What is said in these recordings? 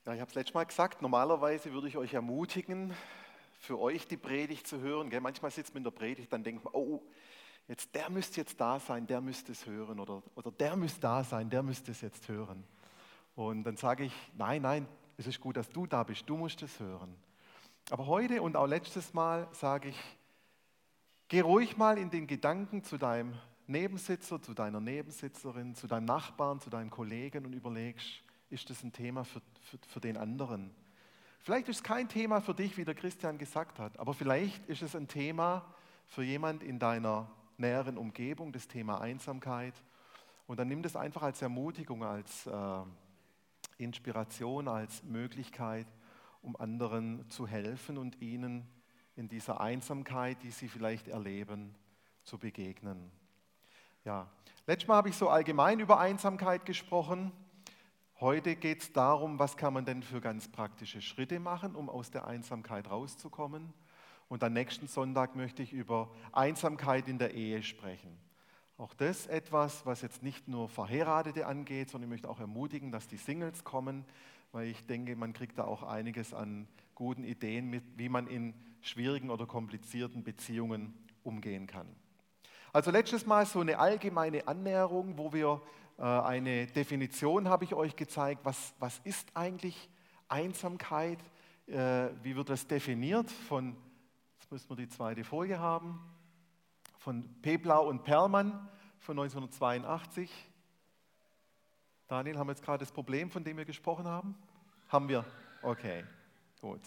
Ja, ich habe es letztes Mal gesagt, normalerweise würde ich euch ermutigen, für euch die Predigt zu hören. Gell? Manchmal sitzt man in der Predigt, dann denkt man, oh, der müsste jetzt da sein, der müsste es hören. Oder der müsste da sein, der müsste es jetzt hören. Und dann sage ich, nein, es ist gut, dass du da bist, du musst es hören. Aber heute und auch letztes Mal sage ich, geh ruhig mal in den Gedanken zu deinem Nebensitzer, zu deiner Nebensitzerin, zu deinem Nachbarn, zu deinem Kollegen und überlegst, ist das ein Thema für den anderen? Vielleicht ist es kein Thema für dich, wie der Christian gesagt hat, aber vielleicht ist es ein Thema für jemand in deiner näheren Umgebung, das Thema Einsamkeit. Und dann nimm das einfach als Ermutigung, als Inspiration, als Möglichkeit, um anderen zu helfen und ihnen in dieser Einsamkeit, die sie vielleicht erleben, zu begegnen. Ja, letztes Mal habe ich so allgemein über Einsamkeit gesprochen. Heute geht es darum, was kann man denn für ganz praktische Schritte machen, um aus der Einsamkeit rauszukommen. Und am nächsten Sonntag möchte ich über Einsamkeit in der Ehe sprechen. Auch das etwas, was jetzt nicht nur Verheiratete angeht, sondern ich möchte auch ermutigen, dass die Singles kommen, weil ich denke, man kriegt da auch einiges an guten Ideen mit, wie man in schwierigen oder komplizierten Beziehungen umgehen kann. Also letztes Mal so eine allgemeine Annäherung, wo wir eine Definition habe ich euch gezeigt, was ist eigentlich Einsamkeit, wie wird das definiert jetzt müssen wir die zweite Folie haben, von Peblau und Perlmann von 1982. Daniel, haben wir jetzt gerade das Problem, von dem wir gesprochen haben? Haben wir? Okay, gut.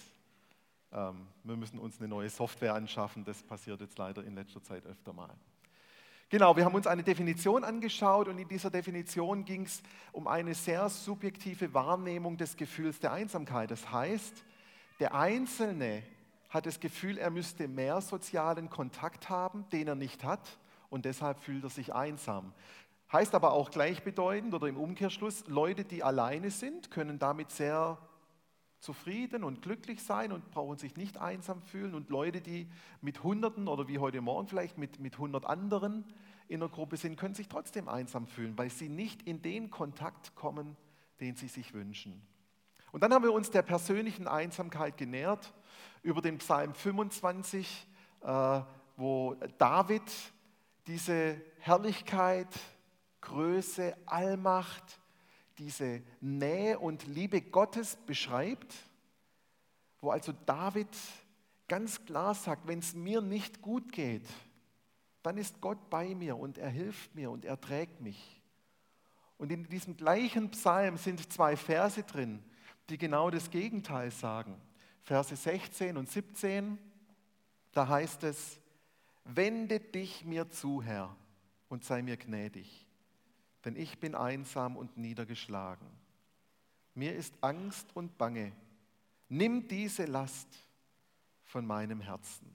Wir müssen uns eine neue Software anschaffen, das passiert jetzt leider in letzter Zeit öfter mal. Genau, wir haben uns eine Definition angeschaut und in dieser Definition ging es um eine sehr subjektive Wahrnehmung des Gefühls der Einsamkeit. Das heißt, der Einzelne hat das Gefühl, er müsste mehr sozialen Kontakt haben, den er nicht hat, und deshalb fühlt er sich einsam. Heißt aber auch gleichbedeutend oder im Umkehrschluss, Leute, die alleine sind, können damit sehr zufrieden und glücklich sein und brauchen sich nicht einsam fühlen. Und Leute, die mit Hunderten oder wie heute Morgen vielleicht mit 100 anderen in einer Gruppe sind, können sich trotzdem einsam fühlen, weil sie nicht in den Kontakt kommen, den sie sich wünschen. Und dann haben wir uns der persönlichen Einsamkeit genähert über den Psalm 25, wo David diese Herrlichkeit, Größe, Allmacht, diese Nähe und Liebe Gottes beschreibt, wo also David ganz klar sagt, wenn es mir nicht gut geht, dann ist Gott bei mir und er hilft mir und er trägt mich. Und in diesem gleichen Psalm sind 2 Verse drin, die genau das Gegenteil sagen. Verse 16 und 17, da heißt es, wende dich mir zu, Herr, und sei mir gnädig. Denn ich bin einsam und niedergeschlagen. Mir ist Angst und Bange. Nimm diese Last von meinem Herzen.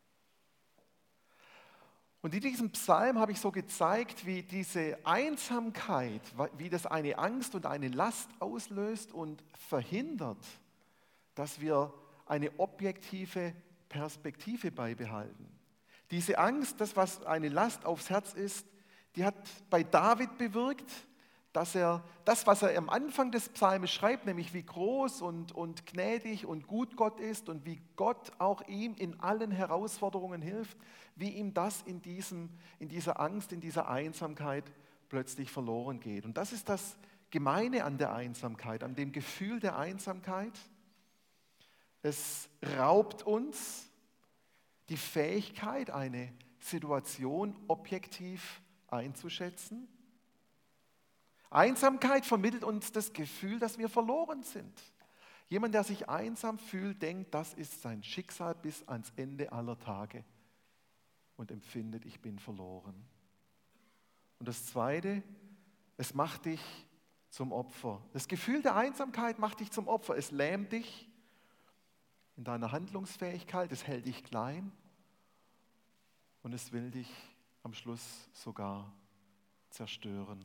Und in diesem Psalm habe ich so gezeigt, wie diese Einsamkeit, wie das eine Angst und eine Last auslöst und verhindert, dass wir eine objektive Perspektive beibehalten. Diese Angst, das, was eine Last aufs Herz ist, die hat bei David bewirkt, dass er das, was er am Anfang des Psalmes schreibt, nämlich wie groß und gnädig und gut Gott ist und wie Gott auch ihm in allen Herausforderungen hilft, wie ihm das in dieser Angst, in dieser Einsamkeit plötzlich verloren geht. Und das ist das Gemeine an der Einsamkeit, an dem Gefühl der Einsamkeit. Es raubt uns die Fähigkeit, eine Situation objektiv einzuschätzen. Einsamkeit vermittelt uns das Gefühl, dass wir verloren sind. Jemand, der sich einsam fühlt, denkt, das ist sein Schicksal bis ans Ende aller Tage und empfindet, ich bin verloren. Und das Zweite, es macht dich zum Opfer. Das Gefühl der Einsamkeit macht dich zum Opfer. Es lähmt dich in deiner Handlungsfähigkeit, es hält dich klein und es will dich am Schluss sogar zerstören.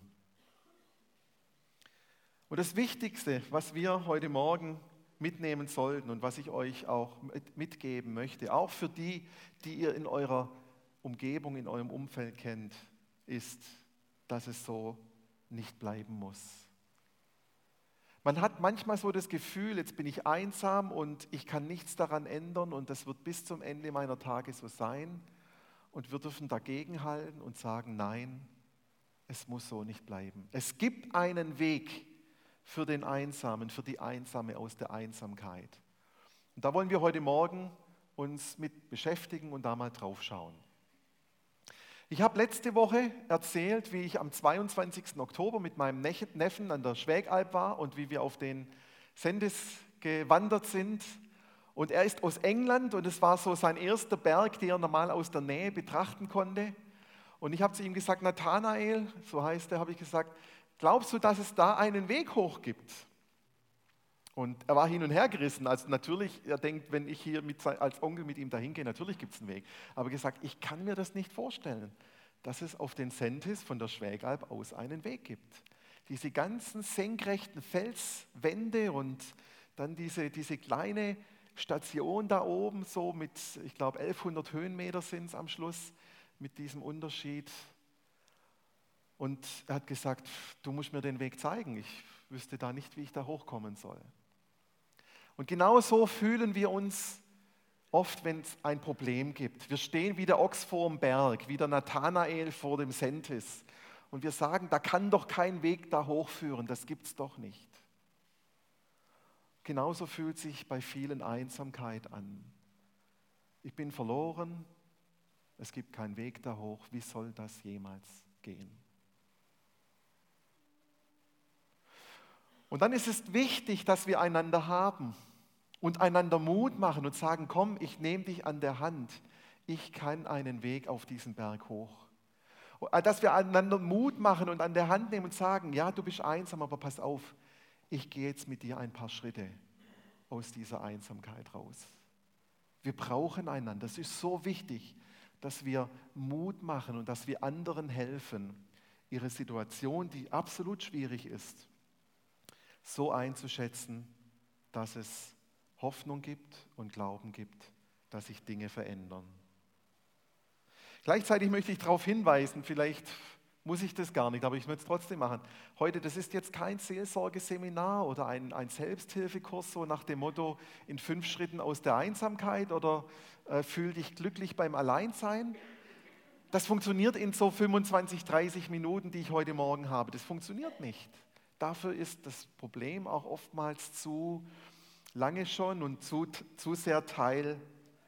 Und das Wichtigste, was wir heute Morgen mitnehmen sollten und was ich euch auch mitgeben möchte, auch für die ihr in eurer Umgebung, in eurem Umfeld kennt, ist, dass es so nicht bleiben muss. Man hat manchmal so das Gefühl, jetzt bin ich einsam und ich kann nichts daran ändern und das wird bis zum Ende meiner Tage so sein. Und wir dürfen dagegenhalten und sagen, nein, es muss so nicht bleiben. Es gibt einen Weg für den Einsamen, für die Einsame aus der Einsamkeit. Und da wollen wir heute Morgen uns mit beschäftigen und da mal drauf schauen. Ich habe letzte Woche erzählt, wie ich am 22. Oktober mit meinem Neffen an der Schwägalp war und wie wir auf den Sentis gewandert sind. Und er ist aus England und es war so sein erster Berg, den er normal aus der Nähe betrachten konnte. Und ich habe zu ihm gesagt, Nathanael, so heißt er, habe ich gesagt, glaubst du, dass es da einen Weg hoch gibt? Und er war hin und her gerissen. Also natürlich, er denkt, wenn ich hier als Onkel mit ihm dahin gehe, natürlich gibt es einen Weg. Aber gesagt, ich kann mir das nicht vorstellen, dass es auf den Sentis von der Schwägalp aus einen Weg gibt. Diese ganzen senkrechten Felswände und dann diese kleine Station da oben, so mit, ich glaube, 1100 Höhenmeter sind es am Schluss, mit diesem Unterschied. Und er hat gesagt, du musst mir den Weg zeigen. Ich wüsste da nicht, wie ich da hochkommen soll. Und genau so fühlen wir uns oft, wenn es ein Problem gibt. Wir stehen wie der Ochs vor dem Berg, wie der Nathanael vor dem Sentis. Und wir sagen, da kann doch kein Weg da hochführen, das gibt es doch nicht. Genauso fühlt sich bei vielen Einsamkeit an. Ich bin verloren, es gibt keinen Weg da hoch, wie soll das jemals gehen? Und dann ist es wichtig, dass wir einander haben und einander Mut machen und sagen, komm, ich nehme dich an der Hand. Ich kann einen Weg auf diesen Berg hoch. Dass wir einander Mut machen und an der Hand nehmen und sagen, ja, du bist einsam, aber pass auf, ich gehe jetzt mit dir ein paar Schritte aus dieser Einsamkeit raus. Wir brauchen einander. Es ist so wichtig, dass wir Mut machen und dass wir anderen helfen, ihre Situation, die absolut schwierig ist, so einzuschätzen, dass es Hoffnung gibt und Glauben gibt, dass sich Dinge verändern. Gleichzeitig möchte ich darauf hinweisen, vielleicht muss ich das gar nicht, aber ich möchte es trotzdem machen. Heute, das ist jetzt kein Seelsorgeseminar oder ein Selbsthilfekurs, so nach dem Motto, in 5 Schritten aus der Einsamkeit oder fühl dich glücklich beim Alleinsein. Das funktioniert in so 25, 30 Minuten, die ich heute Morgen habe. Das funktioniert nicht. Dafür ist das Problem auch oftmals zu lange schon und zu sehr Teil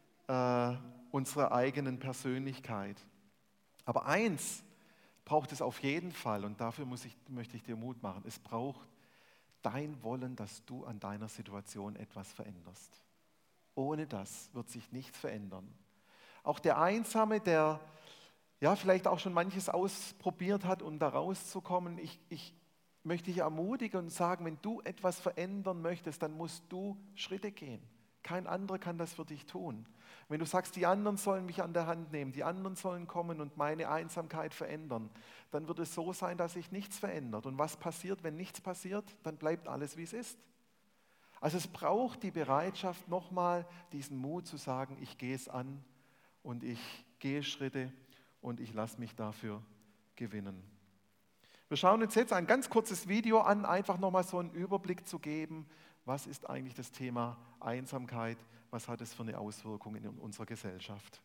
unserer eigenen Persönlichkeit. Aber eins braucht es auf jeden Fall und dafür möchte ich dir Mut machen. Es braucht dein Wollen, dass du an deiner Situation etwas veränderst. Ohne das wird sich nichts verändern. Auch der Einsame, der ja vielleicht auch schon manches ausprobiert hat, um da rauszukommen, ich möchte dich ermutigen und sagen, wenn du etwas verändern möchtest, dann musst du Schritte gehen. Kein anderer kann das für dich tun. Wenn du sagst, die anderen sollen mich an der Hand nehmen, die anderen sollen kommen und meine Einsamkeit verändern, dann wird es so sein, dass sich nichts verändert. Und was passiert, wenn nichts passiert? Dann bleibt alles, wie es ist. Also es braucht die Bereitschaft, nochmal diesen Mut zu sagen, ich gehe es an und ich gehe Schritte und ich lasse mich dafür gewinnen. Wir schauen uns jetzt ein ganz kurzes Video an, einfach nochmal so einen Überblick zu geben, was ist eigentlich das Thema Einsamkeit, was hat es für eine Auswirkung in unserer Gesellschaft.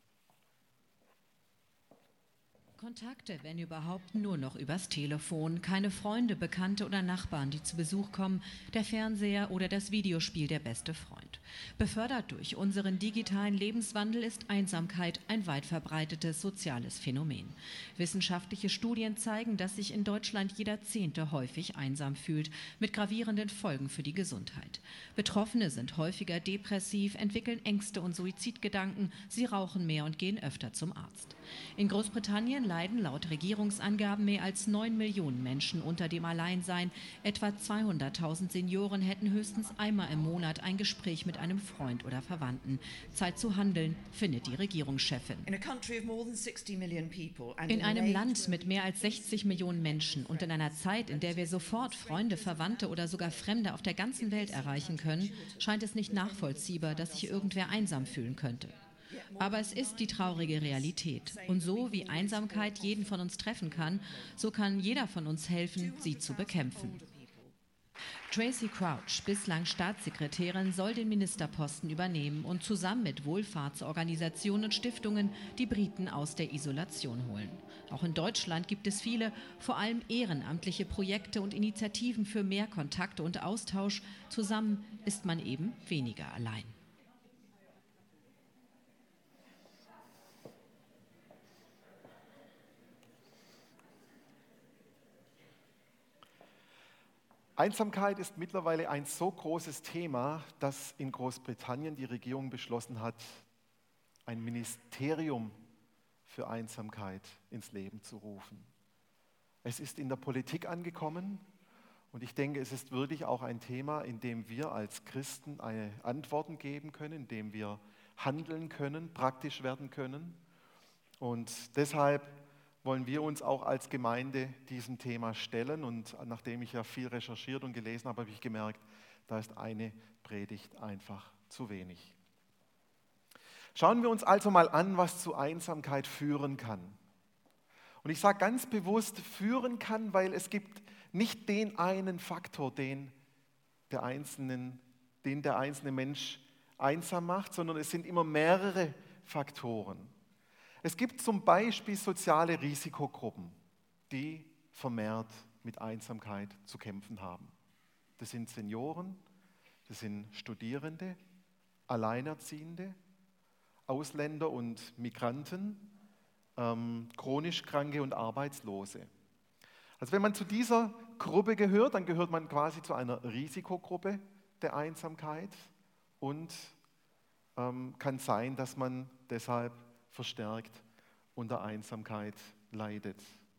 Kontakte, wenn überhaupt, nur noch übers Telefon. Keine Freunde, Bekannte oder Nachbarn, die zu Besuch kommen. Der Fernseher oder das Videospiel der beste Freund. Befördert durch unseren digitalen Lebenswandel ist Einsamkeit ein weit verbreitetes soziales Phänomen. Wissenschaftliche Studien zeigen, dass sich in Deutschland jeder 10. häufig einsam fühlt, mit gravierenden Folgen für die Gesundheit. Betroffene sind häufiger depressiv, entwickeln Ängste und Suizidgedanken, sie rauchen mehr und gehen öfter zum Arzt. In Großbritannien leiden laut Regierungsangaben mehr als 9 Millionen Menschen unter dem Alleinsein. Etwa 200.000 Senioren hätten höchstens einmal im Monat ein Gespräch mit einem Freund oder Verwandten. Zeit zu handeln, findet die Regierungschefin. In einem Land mit mehr als 60 Millionen Menschen und in einer Zeit, in der wir sofort Freunde, Verwandte oder sogar Fremde auf der ganzen Welt erreichen können, scheint es nicht nachvollziehbar, dass sich irgendwer einsam fühlen könnte. Aber es ist die traurige Realität. Und so wie Einsamkeit jeden von uns treffen kann, so kann jeder von uns helfen, sie zu bekämpfen. Tracy Crouch, bislang Staatssekretärin, soll den Ministerposten übernehmen und zusammen mit Wohlfahrtsorganisationen und Stiftungen die Briten aus der Isolation holen. Auch in Deutschland gibt es viele, vor allem ehrenamtliche Projekte und Initiativen für mehr Kontakte und Austausch. Zusammen ist man eben weniger allein. Einsamkeit ist mittlerweile ein so großes Thema, dass in Großbritannien die Regierung beschlossen hat, ein Ministerium für Einsamkeit ins Leben zu rufen. Es ist in der Politik angekommen und ich denke, es ist wirklich auch ein Thema, in dem wir als Christen Antworten geben können, in dem wir handeln können, praktisch werden können. Und deshalb wollen wir uns auch als Gemeinde diesem Thema stellen. Und nachdem ich ja viel recherchiert und gelesen habe, habe ich gemerkt, da ist eine Predigt einfach zu wenig. Schauen wir uns also mal an, was zu Einsamkeit führen kann. Und ich sage ganz bewusst führen kann, weil es gibt nicht den einen Faktor, den der einzelne Mensch einsam macht, sondern es sind immer mehrere Faktoren. Es gibt zum Beispiel soziale Risikogruppen, die vermehrt mit Einsamkeit zu kämpfen haben. Das sind Senioren, das sind Studierende, Alleinerziehende, Ausländer und Migranten, chronisch Kranke und Arbeitslose. Also wenn man zu dieser Gruppe gehört, dann gehört man quasi zu einer Risikogruppe der Einsamkeit und kann sein, dass man deshalb verstärkt unter Einsamkeit leidet.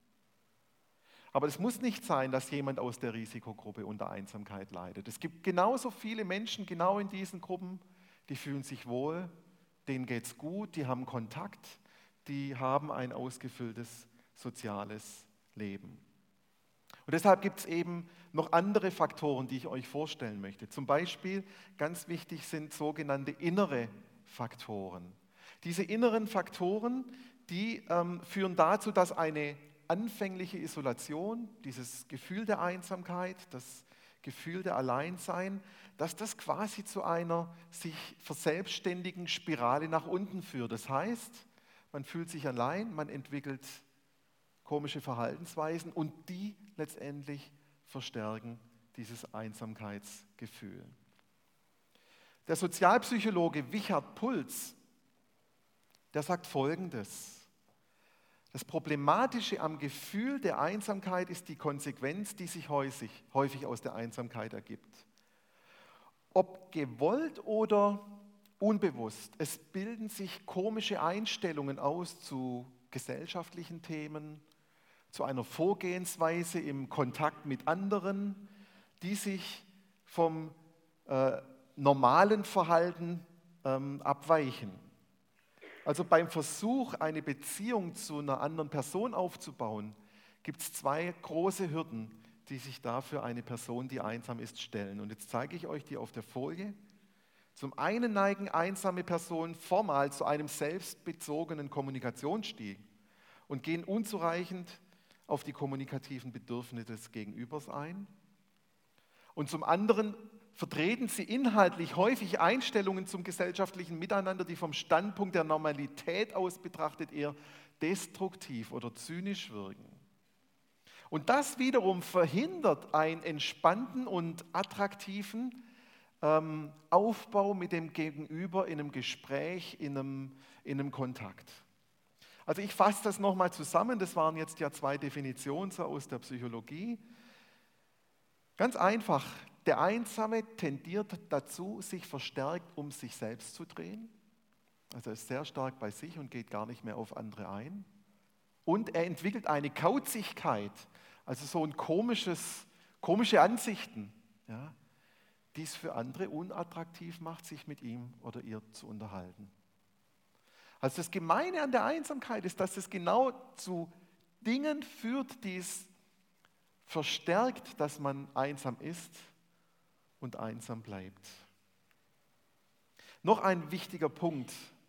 Aber es muss nicht sein, dass jemand aus der Risikogruppe unter Einsamkeit leidet. Es gibt genauso viele Menschen genau in diesen Gruppen, die fühlen sich wohl, denen geht es gut, die haben Kontakt, die haben ein ausgefülltes soziales Leben. Und deshalb gibt es eben noch andere Faktoren, die ich euch vorstellen möchte. Zum Beispiel, ganz wichtig sind sogenannte innere Faktoren. Diese inneren Faktoren, die führen dazu, dass eine anfängliche Isolation, dieses Gefühl der Einsamkeit, das Gefühl der Alleinsein, dass das quasi zu einer sich verselbstständigen Spirale nach unten führt. Das heißt, man fühlt sich allein, man entwickelt komische Verhaltensweisen und die letztendlich verstärken dieses Einsamkeitsgefühl. Der Sozialpsychologe Wichert Puls, der sagt Folgendes: Das Problematische am Gefühl der Einsamkeit ist die Konsequenz, die sich häufig aus der Einsamkeit ergibt. Ob gewollt oder unbewusst, es bilden sich komische Einstellungen aus zu gesellschaftlichen Themen, zu einer Vorgehensweise im Kontakt mit anderen, die sich vom normalen Verhalten abweichen. Also beim Versuch, eine Beziehung zu einer anderen Person aufzubauen, gibt es zwei große Hürden, die sich da für eine Person, die einsam ist, stellen. Und jetzt zeige ich euch die auf der Folie. Zum einen neigen einsame Personen formal zu einem selbstbezogenen Kommunikationsstil und gehen unzureichend auf die kommunikativen Bedürfnisse des Gegenübers ein. Und zum anderen vertreten sie inhaltlich häufig Einstellungen zum gesellschaftlichen Miteinander, die vom Standpunkt der Normalität aus betrachtet eher destruktiv oder zynisch wirken. Und das wiederum verhindert einen entspannten und attraktiven Aufbau mit dem Gegenüber in einem Gespräch, in einem Kontakt. Also ich fasse das nochmal zusammen, das waren jetzt ja zwei Definitionen so aus der Psychologie. Ganz einfach, der Einsame tendiert dazu, sich verstärkt um sich selbst zu drehen. Also er ist sehr stark bei sich und geht gar nicht mehr auf andere ein. Und er entwickelt eine Kauzigkeit, also so ein komische Ansichten, ja, die es für andere unattraktiv macht, sich mit ihm oder ihr zu unterhalten. Also das Gemeine an der Einsamkeit ist, dass es genau zu Dingen führt, die es verstärkt, dass man einsam ist und einsam bleibt. Noch ein wichtiger Punkt,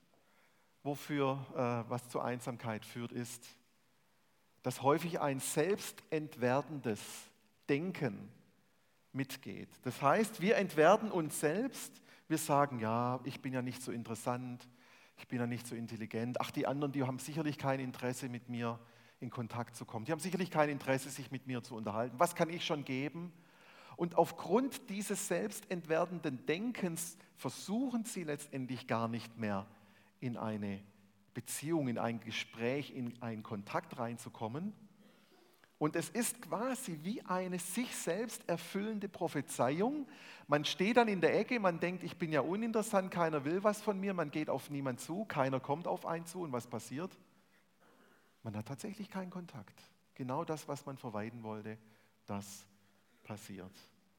was zur Einsamkeit führt, ist, dass häufig ein selbstentwertendes Denken mitgeht. Das heißt, wir entwerten uns selbst, wir sagen, ja, ich bin ja nicht so interessant, ich bin ja nicht so intelligent, ach, die anderen, die haben sicherlich kein Interesse, mit mir in Kontakt zu kommen, die haben sicherlich kein Interesse, sich mit mir zu unterhalten, was kann ich schon geben? Und aufgrund dieses selbstentwertenden Denkens versuchen sie letztendlich gar nicht mehr in eine Beziehung, in ein Gespräch, in einen Kontakt reinzukommen. Und es ist quasi wie eine sich selbst erfüllende Prophezeiung. Man steht dann in der Ecke, man denkt, ich bin ja uninteressant, keiner will was von mir, man geht auf niemanden zu, keiner kommt auf einen zu und was passiert? Man hat tatsächlich keinen Kontakt. Genau das, was man vermeiden wollte, das passiert.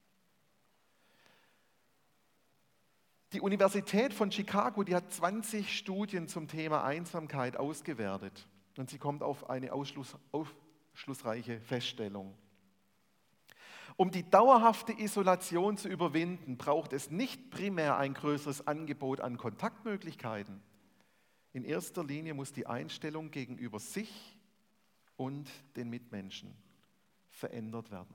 Die Universität von Chicago, die hat 20 Studien zum Thema Einsamkeit ausgewertet und sie kommt auf eine aufschlussreiche Feststellung. Um die dauerhafte Isolation zu überwinden, braucht es nicht primär ein größeres Angebot an Kontaktmöglichkeiten. In erster Linie muss die Einstellung gegenüber sich und den Mitmenschen verändert werden.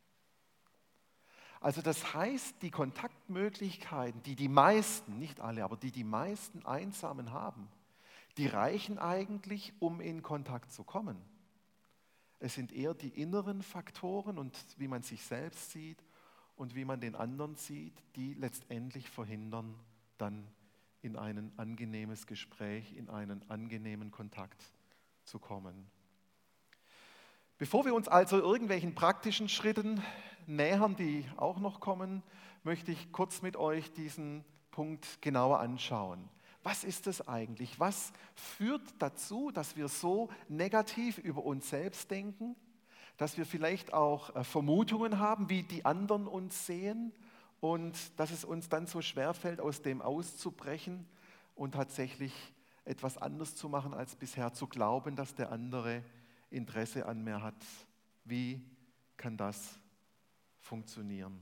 Also das heißt, die Kontaktmöglichkeiten, die die meisten, nicht alle, aber die meisten Einsamen haben, die reichen eigentlich, um in Kontakt zu kommen. Es sind eher die inneren Faktoren und wie man sich selbst sieht und wie man den anderen sieht, die letztendlich verhindern, dann in ein angenehmes Gespräch, in einen angenehmen Kontakt zu kommen. Bevor wir uns also irgendwelchen praktischen Schritten nähern, die auch noch kommen, möchte ich kurz mit euch diesen Punkt genauer anschauen. Was ist das eigentlich? Was führt dazu, dass wir so negativ über uns selbst denken, dass wir vielleicht auch Vermutungen haben, wie die anderen uns sehen und dass es uns dann so schwerfällt, aus dem auszubrechen und tatsächlich etwas anderes zu machen als bisher, zu glauben, dass der andere Interesse an mir hat. Wie kann das funktionieren?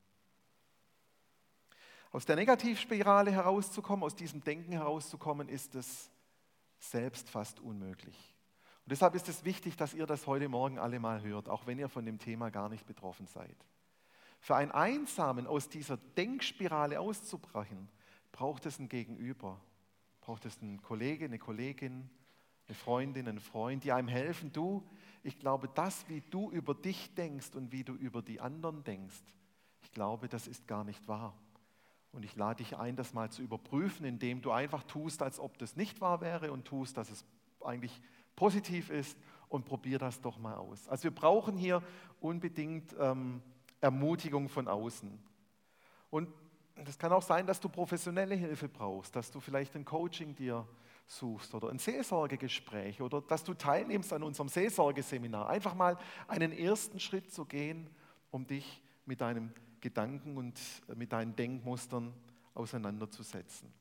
Aus der Negativspirale herauszukommen, aus diesem Denken herauszukommen, ist es selbst fast unmöglich. Und deshalb ist es wichtig, dass ihr das heute Morgen alle mal hört, auch wenn ihr von dem Thema gar nicht betroffen seid. Für einen Einsamen aus dieser Denkspirale auszubrechen, braucht es ein Gegenüber, braucht es einen Kollege, eine Kollegin, eine Freundin, einen Freund, die einem helfen. Du, ich glaube, das, wie du über dich denkst und wie du über die anderen denkst, ich glaube, das ist gar nicht wahr. Und ich lade dich ein, das mal zu überprüfen, indem du einfach tust, als ob das nicht wahr wäre und tust, dass es eigentlich positiv ist und probier das doch mal aus. Also wir brauchen hier unbedingt Ermutigung von außen. Und das kann auch sein, dass du professionelle Hilfe brauchst, dass du vielleicht ein Coaching dir suchst oder ein Seelsorgegespräch oder dass du teilnimmst an unserem Seelsorgeseminar. Einfach mal einen ersten Schritt zu gehen, um dich mit deinem Gedanken und mit deinen Denkmustern auseinanderzusetzen.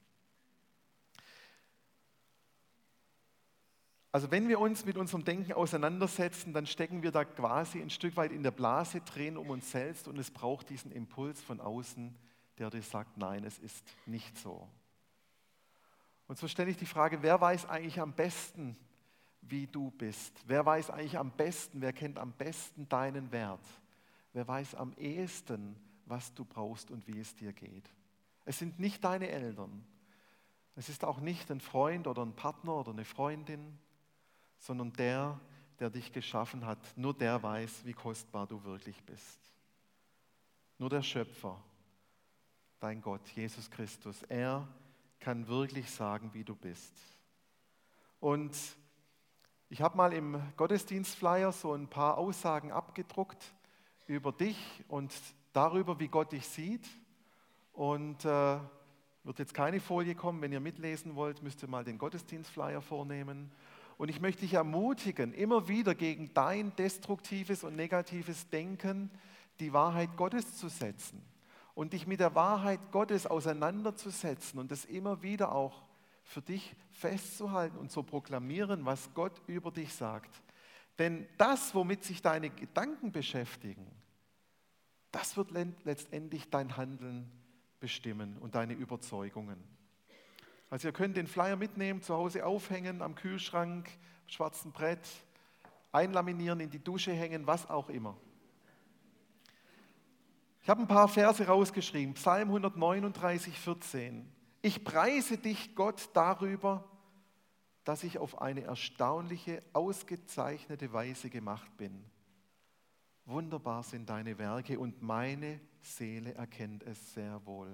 Also wenn wir uns mit unserem Denken auseinandersetzen, dann stecken wir da quasi ein Stück weit in der Blase, drehen um uns selbst und es braucht diesen Impuls von außen, der dir sagt, nein, es ist nicht so. Und so stelle ich die Frage, wer weiß eigentlich am besten, wie du bist? Wer weiß eigentlich am besten, wer kennt am besten deinen Wert? Wer weiß am ehesten, was du brauchst und wie es dir geht? Es sind nicht deine Eltern. Es ist auch nicht ein Freund oder ein Partner oder eine Freundin, sondern der dich geschaffen hat. Nur der weiß, wie kostbar du wirklich bist. Nur der Schöpfer, dein Gott, Jesus Christus, er kann wirklich sagen, wie du bist. Und ich habe mal im Gottesdienstflyer so ein paar Aussagen abgedruckt über dich und darüber, wie Gott dich sieht. Und wird jetzt keine Folie kommen. Wenn ihr mitlesen wollt, müsst ihr mal den Gottesdienstflyer vornehmen. Und ich möchte dich ermutigen, immer wieder gegen dein destruktives und negatives Denken die Wahrheit Gottes zu setzen und dich mit der Wahrheit Gottes auseinanderzusetzen und das immer wieder auch für dich festzuhalten und zu proklamieren, was Gott über dich sagt. Denn das, womit sich deine Gedanken beschäftigen, das wird letztendlich dein Handeln bestimmen und deine Überzeugungen. Also ihr könnt den Flyer mitnehmen, zu Hause aufhängen, am Kühlschrank, schwarzen Brett, einlaminieren, in die Dusche hängen, was auch immer. Ich Ich habe ein paar Verse rausgeschrieben. Psalm 139, 14. Ich preise dich, Gott, darüber, dass ich auf eine erstaunliche, ausgezeichnete Weise gemacht bin. Wunderbar sind deine Werke und meine Seele erkennt es sehr wohl.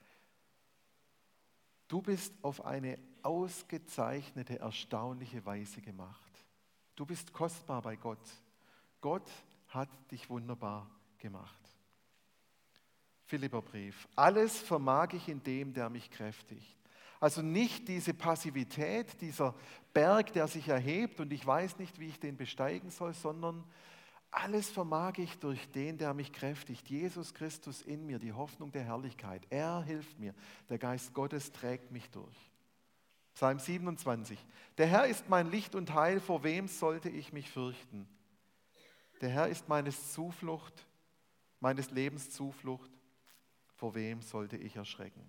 Du bist auf eine ausgezeichnete, erstaunliche Weise gemacht. Du bist kostbar bei Gott. Gott hat dich wunderbar gemacht. Philipperbrief. Alles vermag ich in dem, der mich kräftigt. Also nicht diese Passivität, dieser Berg, der sich erhebt und ich weiß nicht, wie ich den besteigen soll, sondern alles vermag ich durch den, der mich kräftigt. Jesus Christus in mir, die Hoffnung der Herrlichkeit. Er hilft mir. Der Geist Gottes trägt mich durch. Psalm 27. Der Herr ist mein Licht und Heil, vor wem sollte ich mich fürchten? Der Herr ist meines Lebens Zuflucht, vor wem sollte ich erschrecken?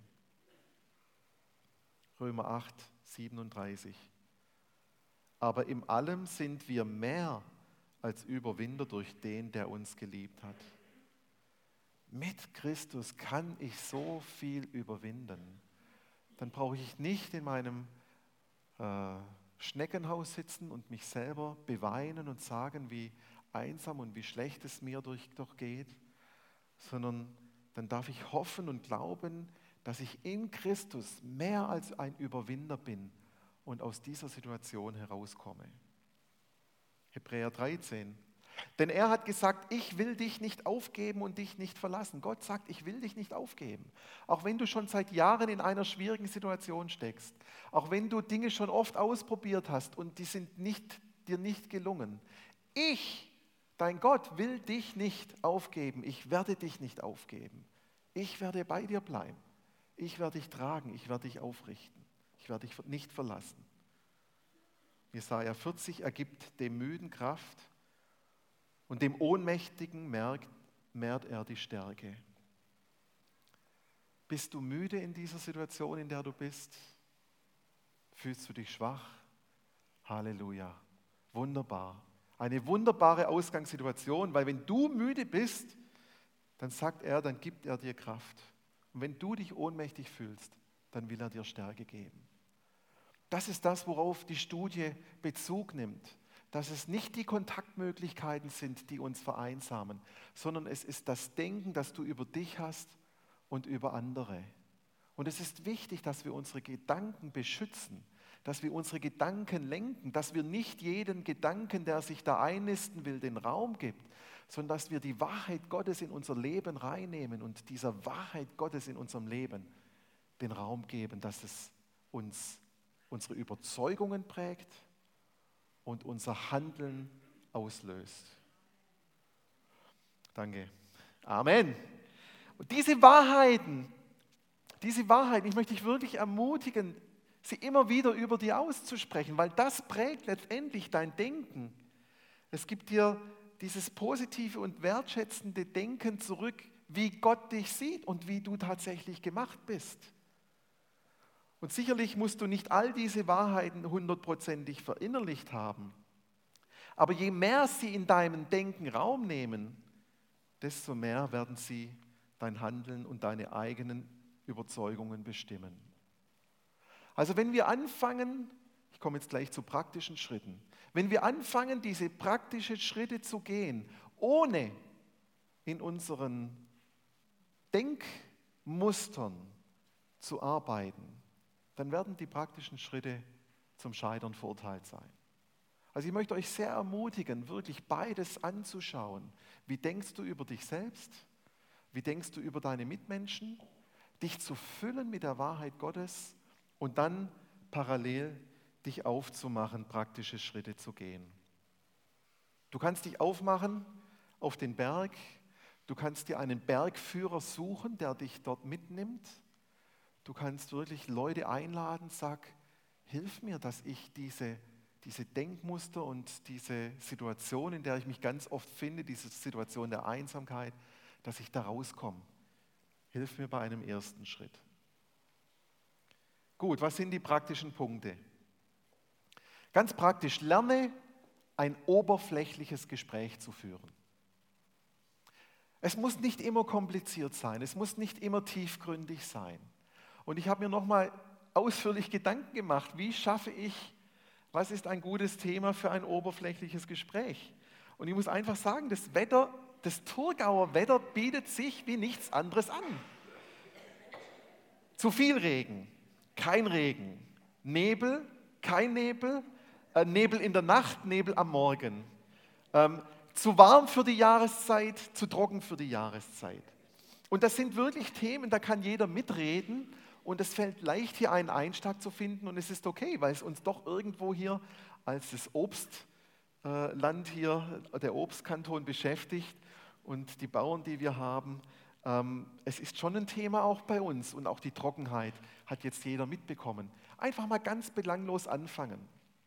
Römer 8, 37. Aber in allem sind wir mehr als Überwinder durch den, der uns geliebt hat. Mit Christus kann ich so viel überwinden. Dann brauche ich nicht in meinem Schneckenhaus sitzen und mich selber beweinen und sagen, wie einsam und wie schlecht es mir doch geht, sondern dann darf ich hoffen und glauben, dass ich in Christus mehr als ein Überwinder bin und aus dieser Situation herauskomme. Hebräer 13. Denn er hat gesagt, ich will dich nicht aufgeben und dich nicht verlassen. Gott sagt, ich will dich nicht aufgeben. Auch wenn du schon seit Jahren in einer schwierigen Situation steckst, auch wenn du Dinge schon oft ausprobiert hast und die sind dir nicht gelungen. Ich, dein Gott, will dich nicht aufgeben. Ich werde dich nicht aufgeben. Ich werde bei dir bleiben. Ich werde dich tragen. Ich werde dich aufrichten. Ich werde dich nicht verlassen. Jesaja 40, er gibt dem Müden Kraft und dem Ohnmächtigen mehrt er die Stärke. Bist du müde in dieser Situation, in der du bist? Fühlst du dich schwach? Halleluja. Wunderbar. Eine wunderbare Ausgangssituation, weil wenn du müde bist, dann sagt er, dann gibt er dir Kraft. Und wenn du dich ohnmächtig fühlst, dann will er dir Stärke geben. Das ist das, worauf die Studie Bezug nimmt. Dass es nicht die Kontaktmöglichkeiten sind, die uns vereinsamen, sondern es ist das Denken, das du über dich hast und über andere. Und es ist wichtig, dass wir unsere Gedanken beschützen, dass wir unsere Gedanken lenken, dass wir nicht jeden Gedanken, der sich da einnisten will, den Raum gibt, sondern dass wir die Wahrheit Gottes in unser Leben reinnehmen und dieser Wahrheit Gottes in unserem Leben den Raum geben, dass es uns unsere Überzeugungen prägt und unser Handeln auslöst. Danke. Amen. Und diese Wahrheiten, ich möchte dich wirklich ermutigen, sie immer wieder über dir auszusprechen, weil das prägt letztendlich dein Denken. Es gibt dir dieses positive und wertschätzende Denken zurück, wie Gott dich sieht und wie du tatsächlich gemacht bist. Und sicherlich musst du nicht all diese Wahrheiten 100%ig verinnerlicht haben. Aber je mehr sie in deinem Denken Raum nehmen, desto mehr werden sie dein Handeln und deine eigenen Überzeugungen bestimmen. Also wenn wir anfangen, ich komme jetzt gleich zu praktischen Schritten, wenn wir anfangen, diese praktischen Schritte zu gehen, ohne in unseren Denkmustern zu arbeiten, dann werden die praktischen Schritte zum Scheitern verurteilt sein. Also ich möchte euch sehr ermutigen, wirklich beides anzuschauen. Wie denkst du über dich selbst? Wie denkst du über deine Mitmenschen? Dich zu füllen mit der Wahrheit Gottes und dann parallel dich aufzumachen, praktische Schritte zu gehen. Du kannst dich aufmachen auf den Berg. Du kannst dir einen Bergführer suchen, der dich dort mitnimmt. Du kannst wirklich Leute einladen, sag, hilf mir, dass ich diese Denkmuster und diese Situation, in der ich mich ganz oft finde, diese Situation der Einsamkeit, dass ich da rauskomme. Hilf mir bei einem ersten Schritt. Gut, was sind die praktischen Punkte? Ganz praktisch, lerne ein oberflächliches Gespräch zu führen. Es muss nicht immer kompliziert sein, es muss nicht immer tiefgründig sein. Und ich habe mir nochmal ausführlich Gedanken gemacht, was ist ein gutes Thema für ein oberflächliches Gespräch? Und ich muss einfach sagen, das Thurgauer Wetter bietet sich wie nichts anderes an. Zu viel Regen, kein Regen, Nebel, kein Nebel, Nebel in der Nacht, Nebel am Morgen. Zu warm für die Jahreszeit, zu trocken für die Jahreszeit. Und das sind wirklich Themen, da kann jeder mitreden und es fällt leicht, hier einen Einschlag zu finden und es ist okay, weil es uns doch irgendwo hier als das Obstland hier, der Obstkanton beschäftigt und die Bauern, die wir haben. Es ist schon ein Thema auch bei uns und auch die Trockenheit hat jetzt jeder mitbekommen. Einfach mal ganz belanglos anfangen.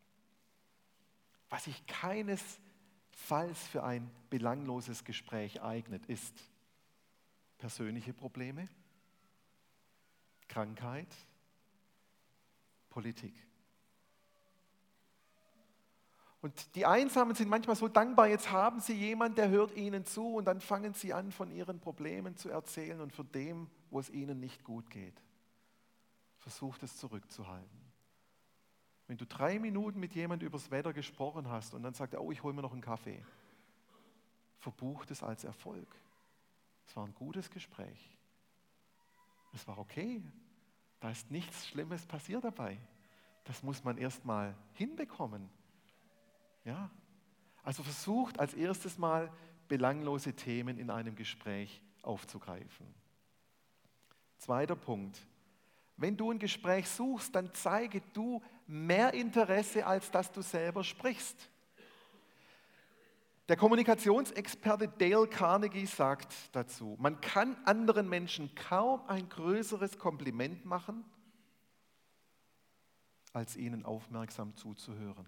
Was sich keinesfalls für ein belangloses Gespräch eignet, ist persönliche Probleme, Krankheit, Politik. Und die Einsamen sind manchmal so dankbar, jetzt haben sie jemanden, der hört ihnen zu und dann fangen sie an, von ihren Problemen zu erzählen und von dem, wo es ihnen nicht gut geht. Versucht es zurückzuhalten. Wenn du 3 Minuten mit jemandem über das Wetter gesprochen hast und dann sagt er, oh, ich hole mir noch einen Kaffee, verbucht es als Erfolg. Es war ein gutes Gespräch. Es war okay. Da ist nichts Schlimmes passiert dabei. Das muss man erst mal hinbekommen. Ja, also versucht als erstes mal belanglose Themen in einem Gespräch aufzugreifen. Zweiter Punkt. Wenn du ein Gespräch suchst, dann zeige du mehr Interesse, als dass du selber sprichst. Der Kommunikationsexperte Dale Carnegie sagt dazu, man kann anderen Menschen kaum ein größeres Kompliment machen, als ihnen aufmerksam zuzuhören.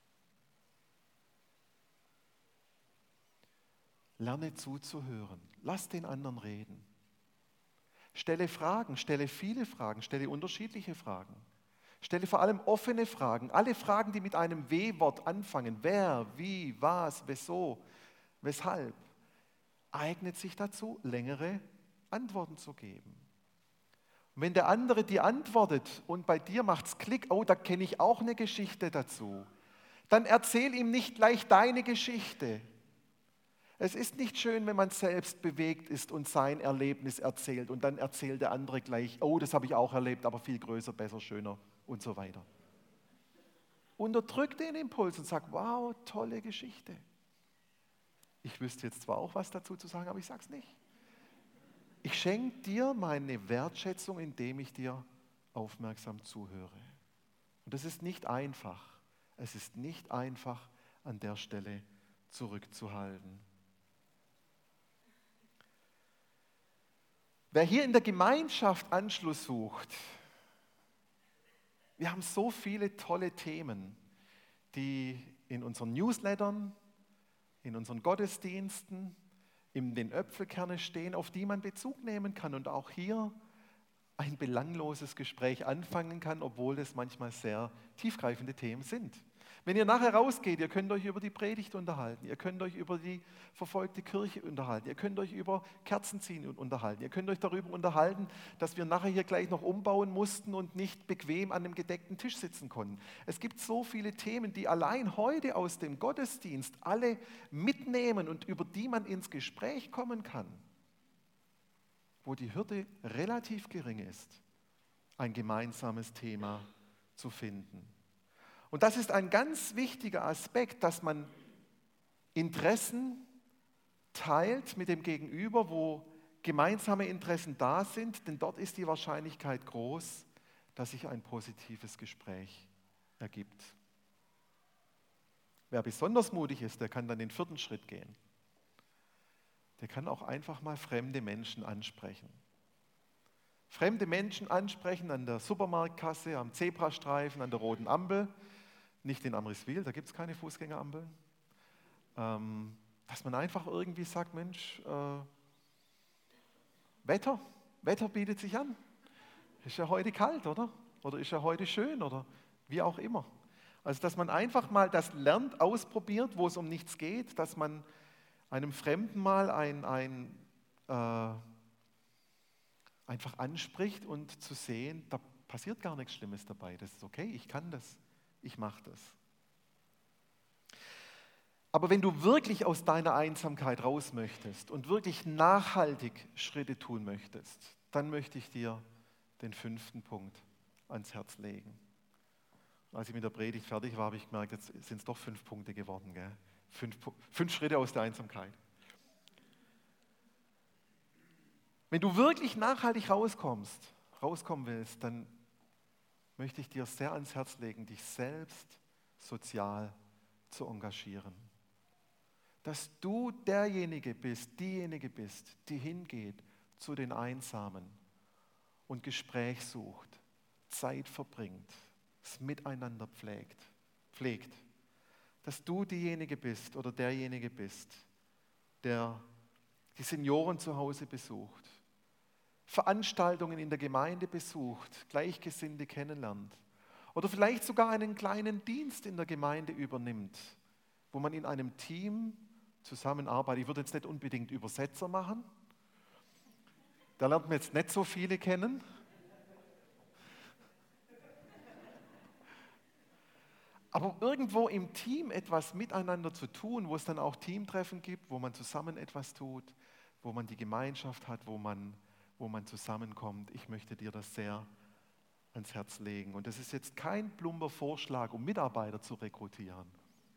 Lerne zuzuhören. Lass den anderen reden. Stelle Fragen, stelle viele Fragen, stelle unterschiedliche Fragen. Stelle vor allem offene Fragen. Alle Fragen, die mit einem W-Wort anfangen. Wer, wie, was, wieso, weshalb. Eignet sich dazu, längere Antworten zu geben. Und wenn der andere dir antwortet und bei dir macht's Klick, oh, da kenne ich auch eine Geschichte dazu, dann erzähl ihm nicht gleich deine Geschichte. Es ist nicht schön, wenn man selbst bewegt ist und sein Erlebnis erzählt und dann erzählt der andere gleich, oh, das habe ich auch erlebt, aber viel größer, besser, schöner und so weiter. Unterdrück den Impuls und sag, wow, tolle Geschichte. Ich wüsste jetzt zwar auch was dazu zu sagen, aber ich sage es nicht. Ich schenke dir meine Wertschätzung, indem ich dir aufmerksam zuhöre. Und das ist nicht einfach. Es ist nicht einfach, an der Stelle zurückzuhalten. Wer hier in der Gemeinschaft Anschluss sucht, wir haben so viele tolle Themen, die in unseren Newslettern, in unseren Gottesdiensten, in den Äpfelkernen stehen, auf die man Bezug nehmen kann und auch hier ein belangloses Gespräch anfangen kann, obwohl das manchmal sehr tiefgreifende Themen sind. Wenn ihr nachher rausgeht, ihr könnt euch über die Predigt unterhalten, ihr könnt euch über die verfolgte Kirche unterhalten, ihr könnt euch über Kerzenziehen unterhalten, ihr könnt euch darüber unterhalten, dass wir nachher hier gleich noch umbauen mussten und nicht bequem an einem gedeckten Tisch sitzen konnten. Es gibt so viele Themen, die allein heute aus dem Gottesdienst alle mitnehmen und über die man ins Gespräch kommen kann, wo die Hürde relativ gering ist, ein gemeinsames Thema zu finden. Und das ist ein ganz wichtiger Aspekt, dass man Interessen teilt mit dem Gegenüber, wo gemeinsame Interessen da sind, denn dort ist die Wahrscheinlichkeit groß, dass sich ein positives Gespräch ergibt. Wer besonders mutig ist, der kann dann den 4. Schritt gehen. Der kann auch einfach mal fremde Menschen ansprechen. Fremde Menschen ansprechen an der Supermarktkasse, am Zebrastreifen, an der roten Ampel. Nicht in Amriswil, da gibt es keine Fußgängerampeln. Dass man einfach irgendwie sagt, Mensch, Wetter bietet sich an. Ist ja heute kalt, oder? Oder ist ja heute schön, oder wie auch immer. Also, dass man einfach mal das lernt, ausprobiert, wo es um nichts geht, dass man einem Fremden mal ein einfach anspricht und zu sehen, da passiert gar nichts Schlimmes dabei. Das ist okay, ich kann das, ich mache das. Aber wenn du wirklich aus deiner Einsamkeit raus möchtest und wirklich nachhaltig Schritte tun möchtest, dann möchte ich dir den 5. Punkt ans Herz legen. Als ich mit der Predigt fertig war, habe ich gemerkt, jetzt sind es doch 5 Punkte geworden. Gell? 5 Schritte aus der Einsamkeit. Wenn du wirklich nachhaltig rauskommen willst, dann möchte ich dir sehr ans Herz legen, dich selbst sozial zu engagieren. Dass du diejenige bist, die hingeht zu den Einsamen und Gespräch sucht, Zeit verbringt, das Miteinander pflegt. Dass du diejenige bist oder derjenige bist, der die Senioren zu Hause besucht, Veranstaltungen in der Gemeinde besucht, Gleichgesinnte kennenlernt oder vielleicht sogar einen kleinen Dienst in der Gemeinde übernimmt, wo man in einem Team zusammenarbeitet. Ich würde jetzt nicht unbedingt Übersetzer machen, da lernt man jetzt nicht so viele kennen. Aber irgendwo im Team etwas miteinander zu tun, wo es dann auch Teamtreffen gibt, wo man zusammen etwas tut, wo man die Gemeinschaft hat, wo man zusammenkommt. Ich möchte dir das sehr ans Herz legen. Und das ist jetzt kein plumper Vorschlag, um Mitarbeiter zu rekrutieren.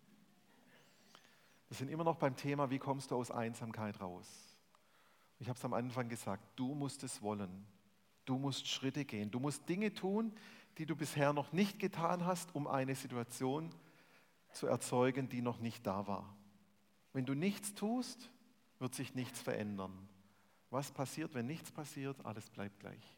Wir sind immer noch beim Thema, wie kommst du aus Einsamkeit raus? Ich habe es am Anfang gesagt, du musst es wollen. Du musst Schritte gehen. Du musst Dinge tun, die du bisher noch nicht getan hast, um eine Situation zu erzeugen, die noch nicht da war. Wenn du nichts tust, wird sich nichts verändern. Was passiert, wenn nichts passiert? Alles bleibt gleich.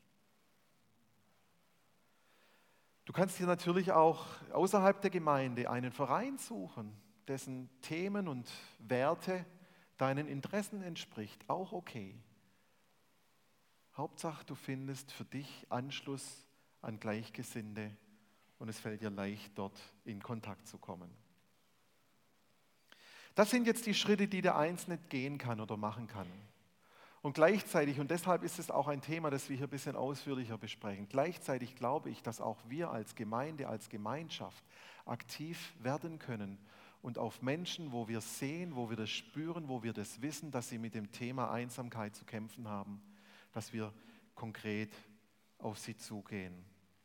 Du kannst dir natürlich auch außerhalb der Gemeinde einen Verein suchen, dessen Themen und Werte deinen Interessen entspricht. Auch okay. Hauptsache, du findest für dich Anschluss an Gleichgesinnte und es fällt dir leicht, dort in Kontakt zu kommen. Das sind jetzt die Schritte, die der Einzelne gehen kann oder machen kann. Und gleichzeitig, und deshalb ist es auch ein Thema, das wir hier ein bisschen ausführlicher besprechen, gleichzeitig glaube ich, dass auch wir als Gemeinde, als Gemeinschaft aktiv werden können und auf Menschen, wo wir sehen, wo wir das spüren, wo wir das wissen, dass sie mit dem Thema Einsamkeit zu kämpfen haben, dass wir konkret auf sie zugehen.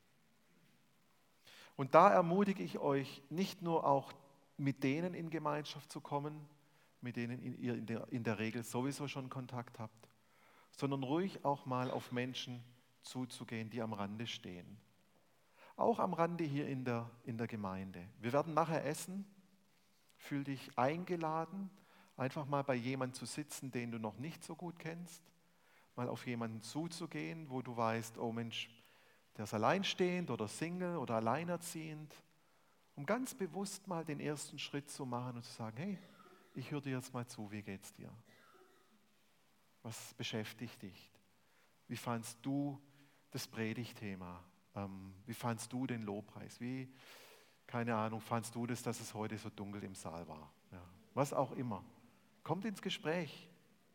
Und da ermutige ich euch, nicht nur auch mit denen in Gemeinschaft zu kommen, mit denen ihr in der Regel sowieso schon Kontakt habt, sondern ruhig auch mal auf Menschen zuzugehen, die am Rande stehen. Auch am Rande hier in der Gemeinde. Wir werden nachher essen. Fühl dich eingeladen, einfach mal bei jemandem zu sitzen, den du noch nicht so gut kennst, mal auf jemanden zuzugehen, wo du weißt, oh Mensch, der ist alleinstehend oder Single oder alleinerziehend, um ganz bewusst mal den ersten Schritt zu machen und zu sagen, hey, ich höre dir jetzt mal zu, wie geht's dir? Was beschäftigt dich? Wie fandst du das Predigtthema? Wie fandst du den Lobpreis? Keine Ahnung, fandst du das, dass es heute so dunkel im Saal war? Ja, was auch immer. Kommt ins Gespräch.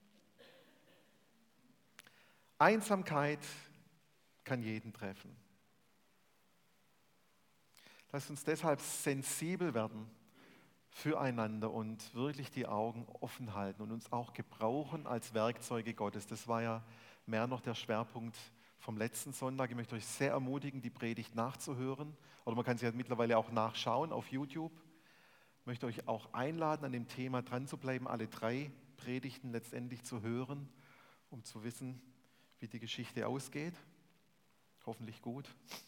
Einsamkeit kann jeden treffen. Lasst uns deshalb sensibel werden füreinander und wirklich die Augen offen halten und uns auch gebrauchen als Werkzeuge Gottes. Das war ja mehr noch der Schwerpunkt vom letzten Sonntag. Ich möchte euch sehr ermutigen, die Predigt nachzuhören. Oder man kann sie ja mittlerweile auch nachschauen auf YouTube. Ich möchte euch auch einladen, an dem Thema dran zu bleiben, alle 3 Predigten letztendlich zu hören, um zu wissen, wie die Geschichte ausgeht. Hoffentlich gut.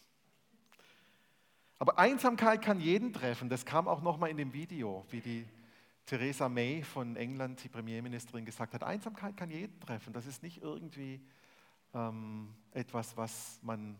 Aber Einsamkeit kann jeden treffen. Das kam auch nochmal in dem Video, wie die Theresa May von England, die Premierministerin, gesagt hat. Einsamkeit kann jeden treffen. Das ist nicht irgendwie etwas, was man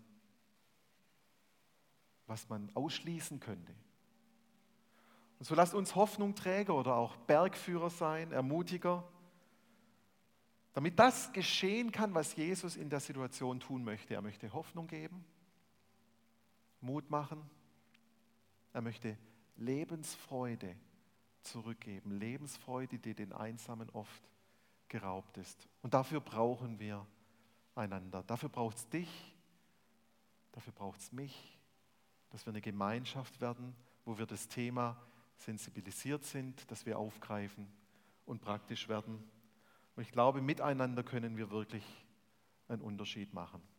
ausschließen könnte. Und so lasst uns Hoffnungträger oder auch Bergführer sein, Ermutiger, damit das geschehen kann, was Jesus in der Situation tun möchte. Er möchte Hoffnung geben, Mut machen, er möchte Lebensfreude zurückgeben. Lebensfreude, die den Einsamen oft geraubt ist. Und dafür brauchen wir einander. Dafür braucht es dich, dafür braucht es mich, dass wir eine Gemeinschaft werden, wo wir das Thema sensibilisiert sind, dass wir aufgreifen und praktisch werden. Und ich glaube, miteinander können wir wirklich einen Unterschied machen.